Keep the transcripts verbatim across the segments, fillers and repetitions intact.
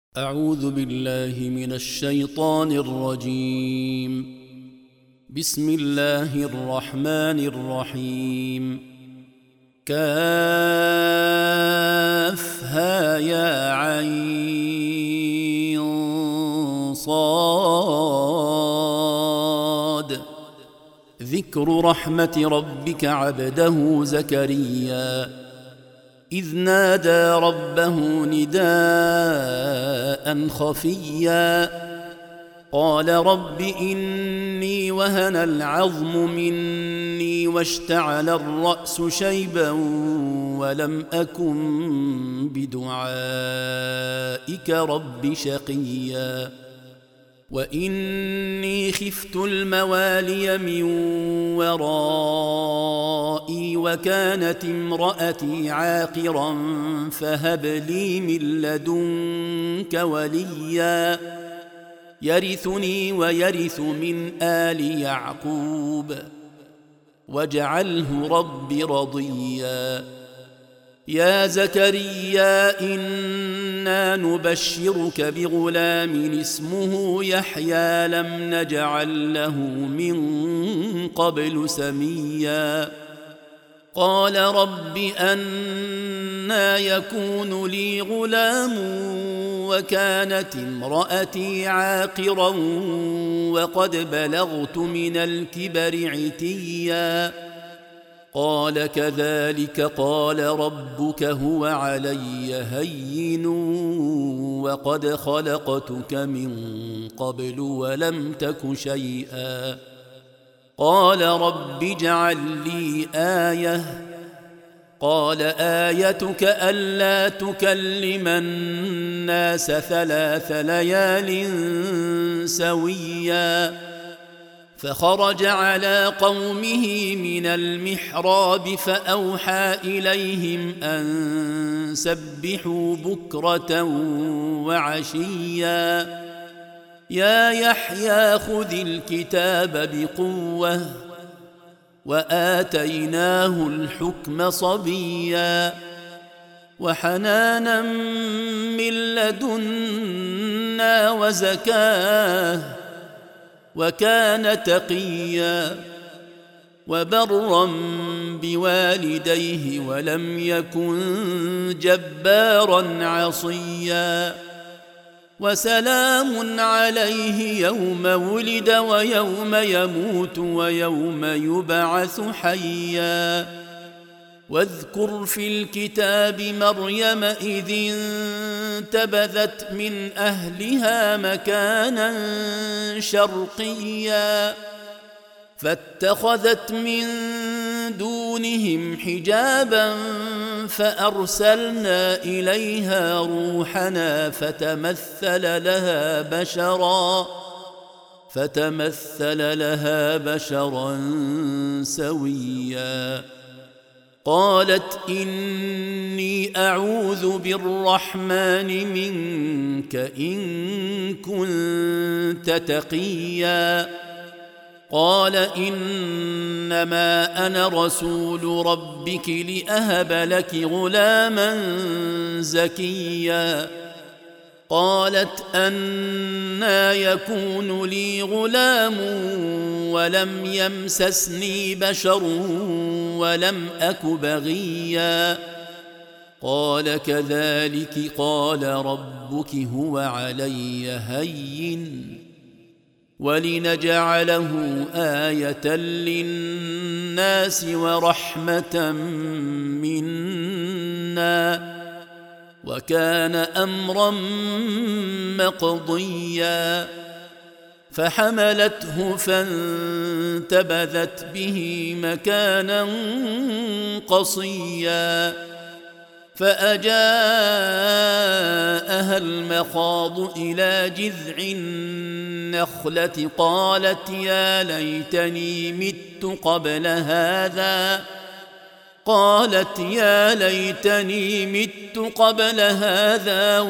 أعوذ بالله من الشيطان الرجيم. بسم الله الرحمن الرحيم. كافها يا عين صاد. ذكر رحمة ربك عبده زكريا إذ نادى ربه نداء خفيا قال رب إني وهن العظم مني واشتعل الرأس شيبا ولم أكن بدعائك رب شقيا وإني خفت الموالي من ورائي وكانت امرأتي عاقرا فهب لي من لدنك وليا يرثني ويرث من آل يعقوب واجعله رب رضيا. يا زكريا إنا نبشرك بغلام اسمه يحيى لم نجعل له من قبل سميا. قال رب أنى يكون لي غلام وكانت امرأتي عاقرا وقد بلغت من الكبر عتيا. قال كذلك قال ربك هو علي هين وقد خلقتك من قبل ولم تك شيئا. قال رب اجعل لي آية. قال آيتك ألا تكلم الناس ثلاث ليال سويا. فخرج على قومه من المحراب فأوحى إليهم أن سبحوا بكرة وعشيا. يا يحيى خذ الكتاب بقوة وآتيناه الحكم صبيا وحنانا من لدنا وزكاه وكان تقيا وبرا بوالديه ولم يكن جبارا عصيا. وسلام عليه يوم ولد ويوم يموت ويوم يبعث حيا. واذكر في الكتاب مريم إذ انتبذت من أهلها مكانا شرقيا فاتخذت من دونهم حجابا فأرسلنا إليها روحنا فتمثل لها بشرا فتمثل لها بشرا سويا. قالت إني أعوذ بالرحمن منك إن كنت تقيا. قال إنما أنا رسول ربك لأهب لك غلاما زكيا. قالت أنى يكون لي غلام ولم يمسسني بشر ولم أك بغيا. قال كذلك قال ربك هو علي هين ولنجعله آية للناس ورحمة منا وكان أمرا مقضيا. فحملته فانتبذت به مكانا قصيا. فأجاءها المخاض إلى جذع النخلة قالت يا ليتني مت قبل هذا قالت يا ليتني مت قبل هذا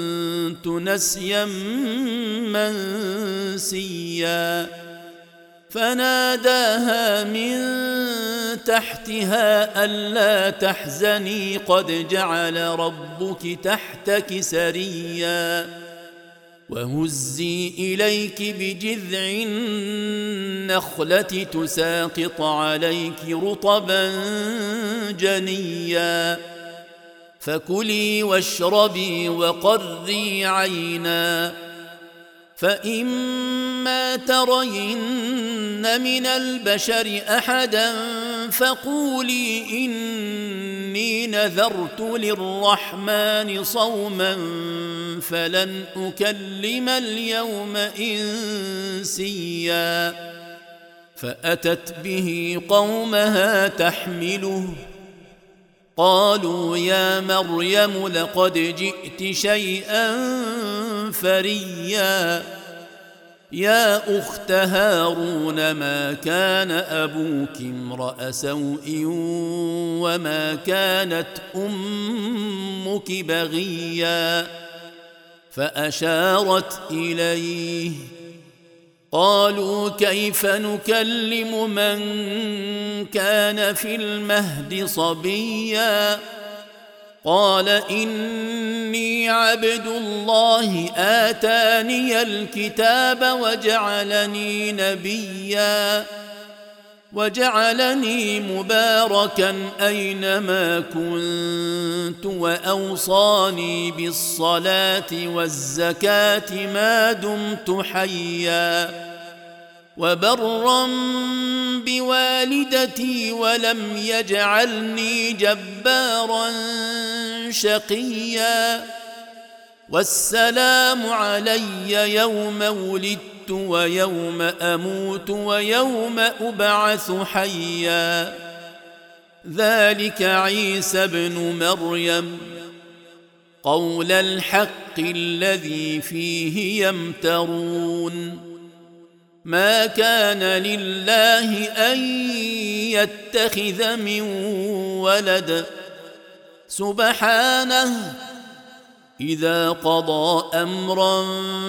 وكنت نسيا منسيا. فناداها من تحتها ألا تحزني قد جعل ربك تحتك سريا وهزي إليك بجذع النخلة تساقط عليك رطبا جنيا فكلي واشربي وقري عينا فإما ترين من البشر أحدا فقولي إني نذرت للرحمن صوما فلن أكلم اليوم إنسيا فأتت به قومها تحمله قالوا يا مريم لقد جئت شيئا فريا يا أخت هارون ما كان أبوك امرأ سوء وما كانت أمك بغيا فأشارت إليه قالوا كيف نكلم من كان في المهد صبيا قال إني عبد الله آتاني الكتاب وجعلني نبيا وجعلني مباركا أينما كنت وأوصاني بالصلاة والزكاة ما دمت حيا وبرا بوالدتي ولم يجعلني جبارا شقيا والسلام علي يوم ولدت ويوم أموت ويوم أبعث حيا ذلك عيسى ابن مريم قول الحق الذي فيه يمترون ما كان لله أن يتخذ من ولد سبحانه إذا قضى أمرا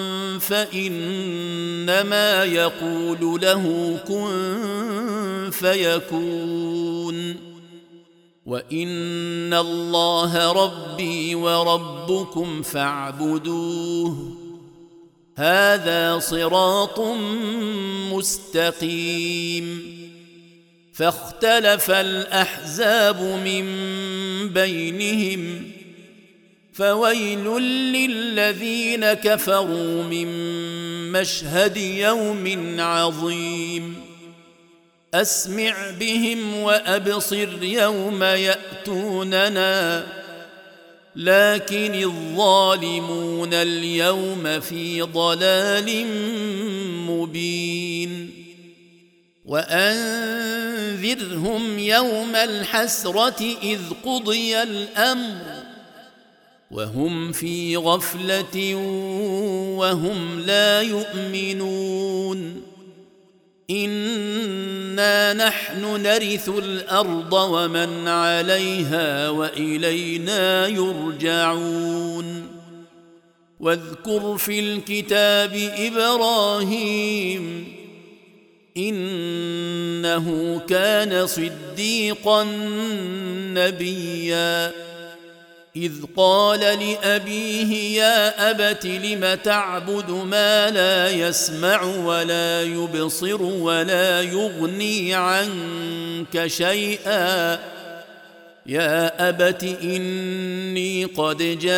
فإنما يقول له كن فيكون وإن الله ربي وربكم فاعبدوه هذا صراط مستقيم فاختلف الأحزاب من بينهم فويل للذين كفروا من مشهد يوم عظيم أسمع بهم وأبصر يوم يأتوننا لكن الظالمون اليوم في ضلال مبين وأنذرهم يوم الحسرة إذ قضي الأمر وهم في غفلة وهم لا يؤمنون إنا نحن نرث الأرض ومن عليها وإلينا يرجعون واذكر في الكتاب إبراهيم إنه كان صديقا نبيا إذ قال لأبيه يا أبت لم تعبد ما لا يسمع ولا يبصر ولا يغني عنك شيئا يا أبت إني قد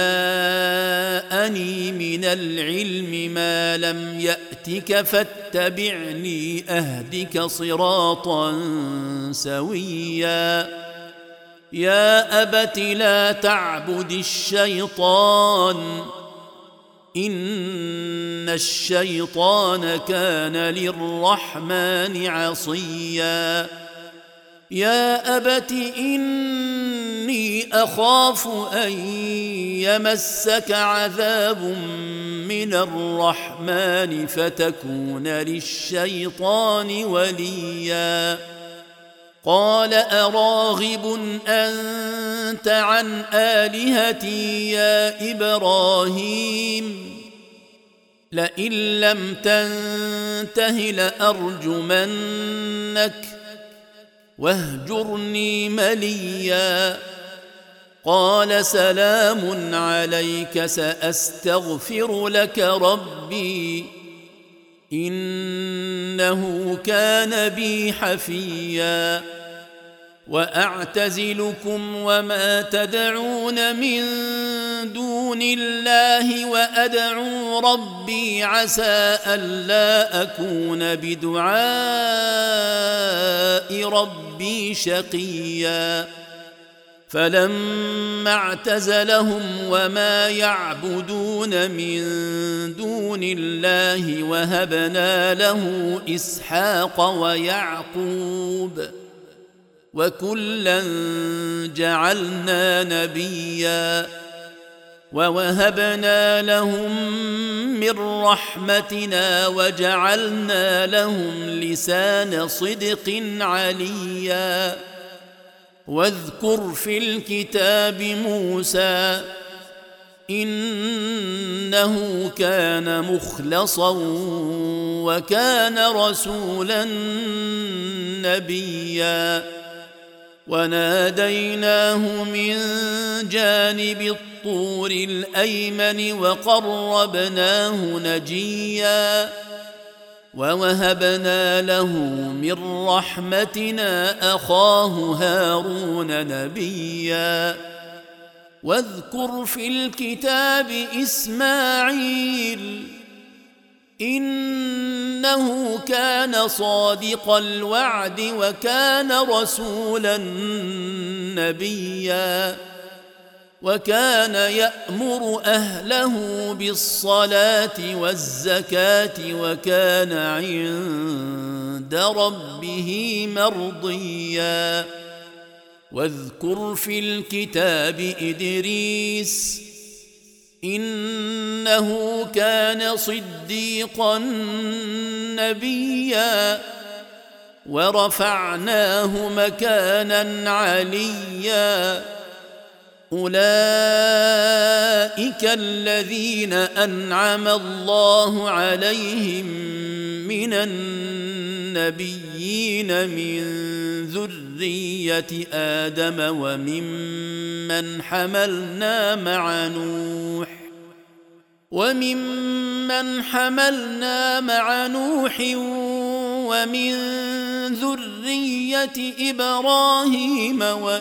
جاءني من العلم ما لم يأتك فاتبعني أهدك صراطا سويا يا أبت لا تعبد الشيطان إن الشيطان كان للرحمن عصيا يا أبت إني أخاف أن يمسك عذاب من الرحمن فتكون للشيطان وليا قال أراغب أنت عن آلهتي يا إبراهيم لئن لم تنته لأرجمنك واهجرني مليا قال سلام عليك سأستغفر لك ربي إنه كان بي حفيا وأعتزلكم وما تدعون من دون الله وأدعو ربي عسى ألا أكون بدعاء ربي شقيا فلما اعتزلهم وما يعبدون من دون الله وهبنا له إسحاق ويعقوب وكلا جعلنا نبيا ووهبنا لهم من رحمتنا وجعلنا لهم لسان صدق عليا واذكر في الكتاب موسى إنه كان مخلصا وكان رسولا نبيا وناديناه من جانب الطور الأيمن وقربناه نجيا ووهبنا له من رحمتنا أخاه هارون نبيا واذكر في الكتاب إسماعيل إنه كان صادق الوعد وكان رسولا نبيا وكان يأمر أهله بالصلاة والزكاة وكان عند ربه مرضيا واذكر في الكتاب إدريس إنه كان صديقا نبيا ورفعناه مكانا عليا أولئك الذين أنعم الله عليهم من النبيين من ذرية آدم وممن حملنا مع نوح وممن حملنا مع نوح ومن ذرية إبراهيم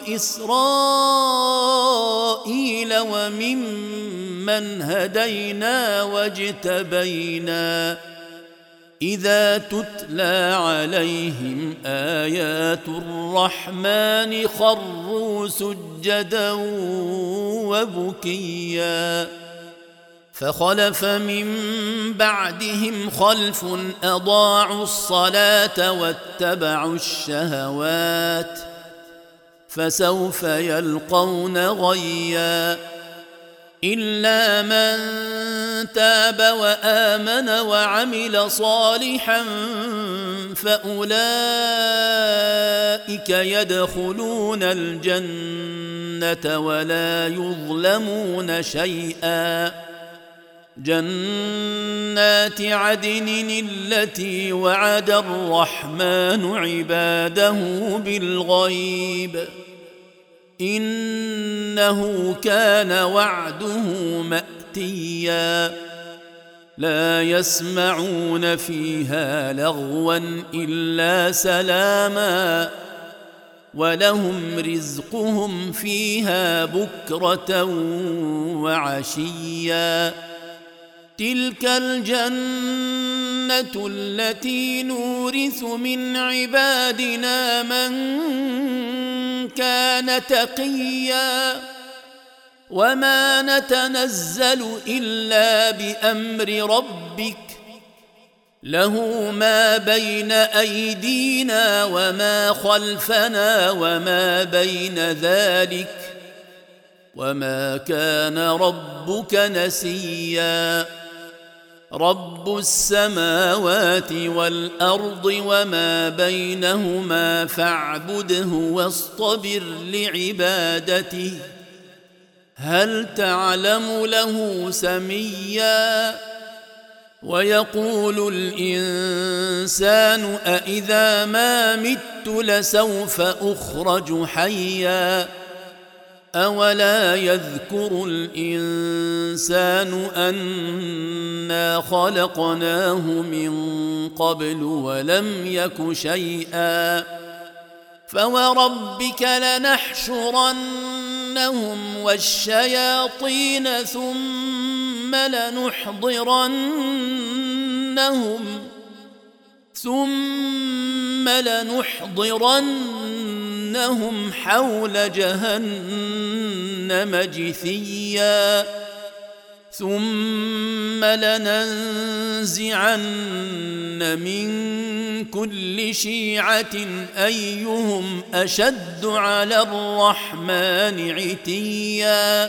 وإسرائيل وممن هدينا واجتبينا إذا تتلى عليهم آيات الرحمن خروا سجدا وبكيا فخلف من بعدهم خلف أضاعوا الصلاة واتبعوا الشهوات فسوف يلقون غيا إلا من تاب وآمن وعمل صالحا فأولئك يدخلون الجنة ولا يظلمون شيئا جنات عدن التي وعد الرحمن عباده بالغيب إنه كان وعده مأتيا لا يسمعون فيها لغوا إلا سلاما ولهم رزقهم فيها بكرة وعشيا تلك الجنة التي نورث من عبادنا من كان تقيا وما نتنزل إلا بأمر ربك له ما بين أيدينا وما خلفنا وما بين ذلك وما كان ربك نسيا رب السماوات والأرض وما بينهما فاعبده واصطبر لعبادته هل تعلم له سميا ويقول الإنسان أإذا ما مت لسوف أخرج حيا أولا يذكر الإنسان أنا خلقناه من قبل ولم يك شيئا فوربك لنحشرنهم والشياطين ثم لنحضرنهم ثم لنحضرنهم حول جهنم جثيا ثم لننزعن من كل شيعة أيهم أشد على الرحمن عتيا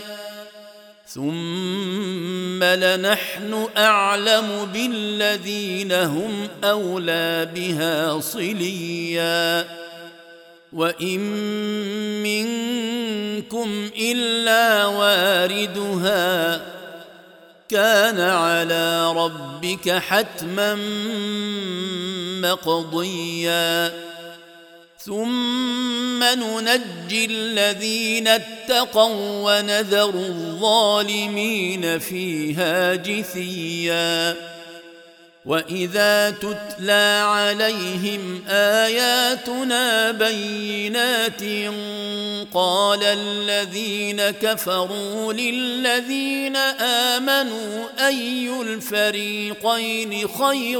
ثم لنحن أعلم بالذين هم أولى بها صليا وإن منكم إلا واردها كان على ربك حتما مقضيا ثم ننجي الذين اتقوا ونذر الظالمين فيها جثيا وإذا تتلى عليهم آياتنا بينات قال الذين كفروا للذين آمنوا أي الفريقين خير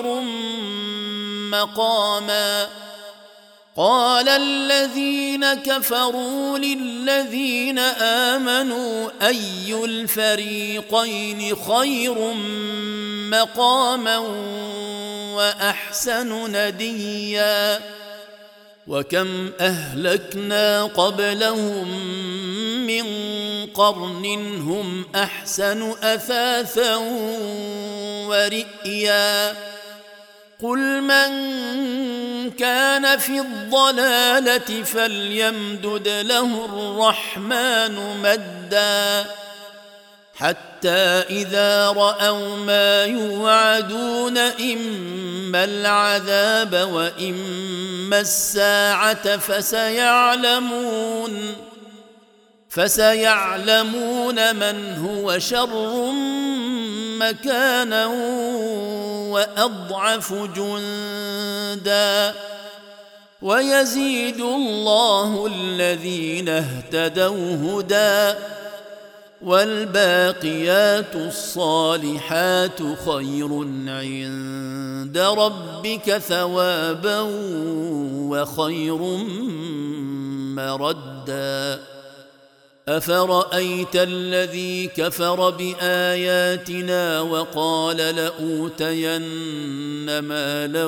مقاما قال الذين كفروا للذين آمنوا أي الفريقين خير مقاما وأحسن نديا وكم أهلكنا قبلهم من قرن هم أحسن أثاثا ورئيا قل من كان في الضلالة فليمدد له الرحمن مدا حتى إذا رأوا ما يوعدون إما العذاب وإما الساعة فسيعلمون فسيعلمون من هو شر مكانا وأضعف جندا ويزيد الله الذين اهتدوا هدى والباقيات الصالحات خير عند ربك ثوابا وخير مردا أفرأيت الذي كفر بآياتنا وقال لأوتين مالا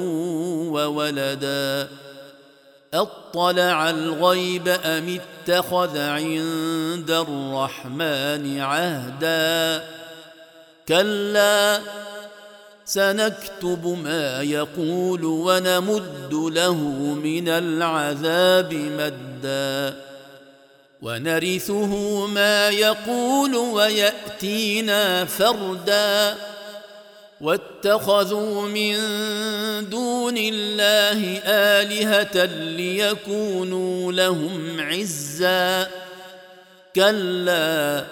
وولدا أطلع الغيب أم اتخذ عند الرحمن عهدا كلا سنكتب ما يقول ونمد له من العذاب مدا ونرثه ما يقول ويأتينا فردا واتخذوا من دون الله آلهة ليكونوا لهم عزا كلا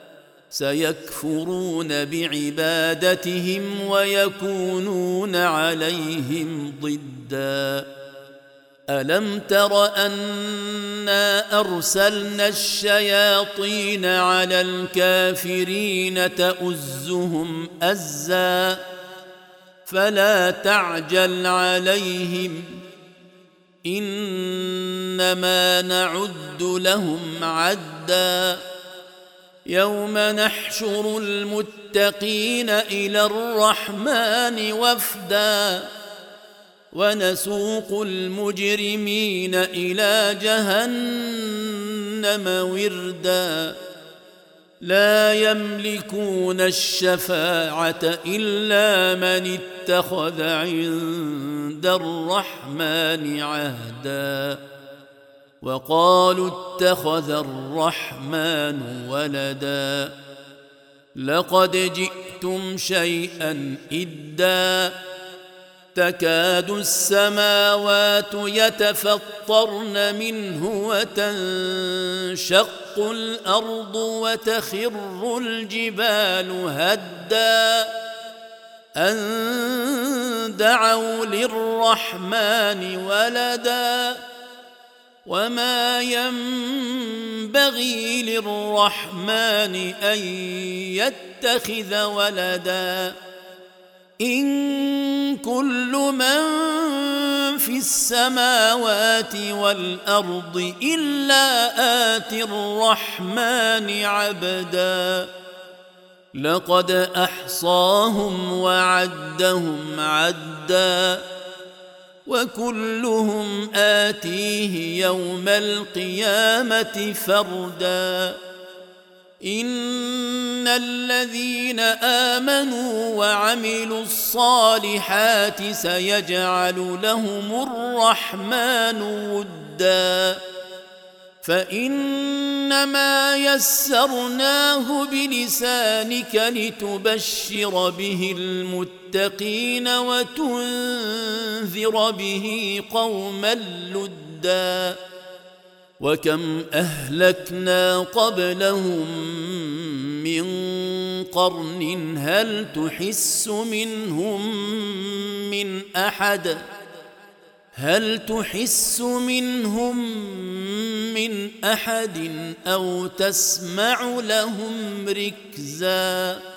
سيكفرون بعبادتهم ويكونون عليهم ضدا ألم تر أنا أرسلنا الشياطين على الكافرين تؤزهم أزا فلا تعجل عليهم إنما نعد لهم عدا يوم نحشر المتقين إلى الرحمن وفدا ونسوق المجرمين إلى جهنم وردا لا يملكون الشفاعة إلا من اتخذ عند الرحمن عهدا وقالوا اتخذ الرحمن ولدا لقد جئتم شيئا إدا تكاد السماوات يتفطرن منه وتنشق الأرض وتخر الجبال هدا أن دعوا للرحمن ولدا وما ينبغي للرحمن أن يتخذ ولدا إن كل من في السماوات والأرض إلا آتي الرحمن عبدا لقد أحصاهم وعدهم عدا وكلهم آتيه يوم القيامة فردا إن الذين آمنوا وعملوا الصالحات سيجعل لهم الرحمن ودا فإنما يسرناه بلسانك لتبشر به المتقين وتنذر به قوما لدا وكم أهلكنا قبلهم من قرن هل تحس منهم من أحد هل تحس منهم من أحد أو تسمع لهم ركزا